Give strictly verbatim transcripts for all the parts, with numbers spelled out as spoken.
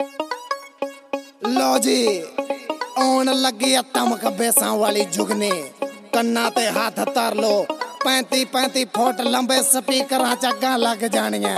लो जी आउण लगी आ तमक बेसां वाली जुगनी कन्ना ते हाथ धर लो पैंती पैंती फुट लंबे स्पीकर जग्गा लग जानियां।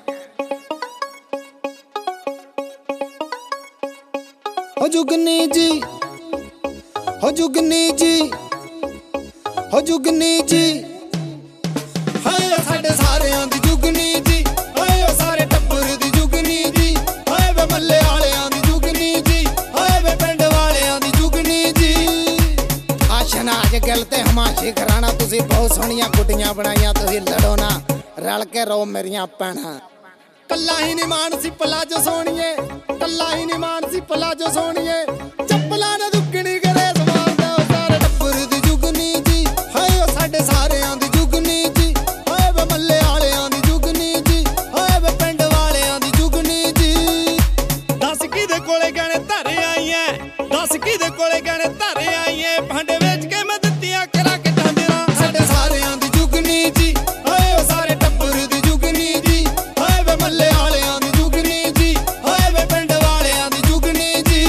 हो जुगनी जी हो जुगनी जी हो जुगनी जी हाय साडे सारियां दी जुगनी जी हाय सारे टब्बर दी जुगनी जी हाय वे मल्ले वालेयां दी जुगनी जी हाय वे पिंड वालेयां दी जुगनी जी। आशनाज गिल ते हमाशी घराना तुसी बहुत सोहणियां गुड्डियां बनाइयां तुसी लड़ो ना रल के रहो मेरियां भैणां। कल्ला ही नी मान सी पलाजो सोहणिए कल्ला ही नी मान सी पलाजो सोहणिए चप्पलां ना दुक्कनी करे सवाल दा सारे टब्बर दी जुगनी जी हाय ओ साडे सारेयां दी जुगनी जी हाय वे मल्ले वालेयां दी जुगनी जी हाय वे पिंड वालेयां दी जुगनी जी। दस किदे कोले गहणे धरे आई ऐ दस किदे कोले गहणे धरे आई ऐ भांडे वेच के मैं दित्तियां करा के ढांडेरा साडे सारेयां दी जुगनी जी हाय ओ सारे टब्बर दी जुगनी जी हाय वे मल्ले वालेयां दी जुगनी जी हाय वे पिंड वालेयां दी जुगनी जी।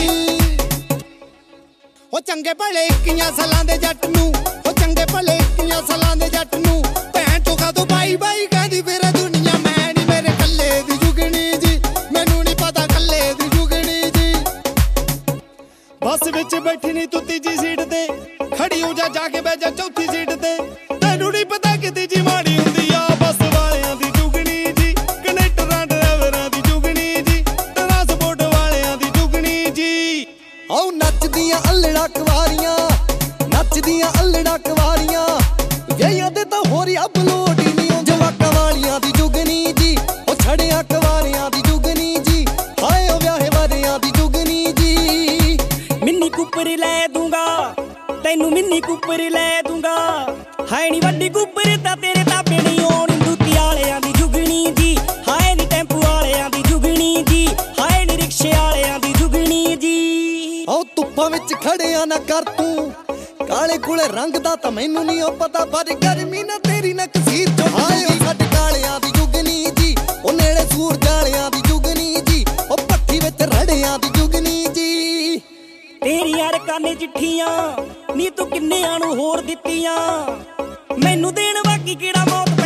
हो चंगे भले इक्कियां सालां दे जट नूं हो चंगे भले इक्कियां सालां दे जट नूं भैन चोखा तो बाई बाई कहदी फिरे दुनिया मैं नी मेरे कल्ले दी जुगनी जी मैनू नी पता कल्ले दी जुगनी जी। बस विच बैठी नी तू तीजी सीट ते खड़ी हो जा जाके बह जा चौथी सीट ते तैनू नी पता कि तीजी माड़ी हुंदी आ बस वालेयां दी जुगनी जी कनेक्टरां ड्राइवरां दी जुगनी जी ट्रांसपोर्ट वालेयां दी जुगनी जी। आओ नचदियां अल्लड़ा कवारियां नचदियां अल्लड़ा कवारियां विआहियां दे तां होर अब लोड़ ही नी जवाकां वालियां दी जुगनी जी ओ छड़ियां कवारियां दी जुगनी जी हाय ओ विआहे वारियां दी जुगनी जी। मिन्नी कूपर लै दूंगा तैनू मिन्नी कूपर लै दूंगा हाय नी वड्डी कूपर तां तेरे ताबे नहीं होनी दूती वालेयां दी जुगनी जी हाय नी टैंपू वालेयां दी जुगनी जी हाय नी रिक्शे वालेयां दी जुगनी जी। आओ धुप्पां विच खड़िया ना कर तू काले कुले रंग दा तां मैनू नी ओ पता पर गर्मी ना तेरी ना कसीर चो हाय ओ साडे कालियां दी जुगनी जी ओ नेड़े सूरज वालेयां दी जुगनी जी ओ पट्ठी विच रड़ियां दी जुगनी जी। तेरियां रकाने चिट्ठियां नी तू किन्नियां नूं होर दित्तियां मैनू देण बाकी किहड़ा मौत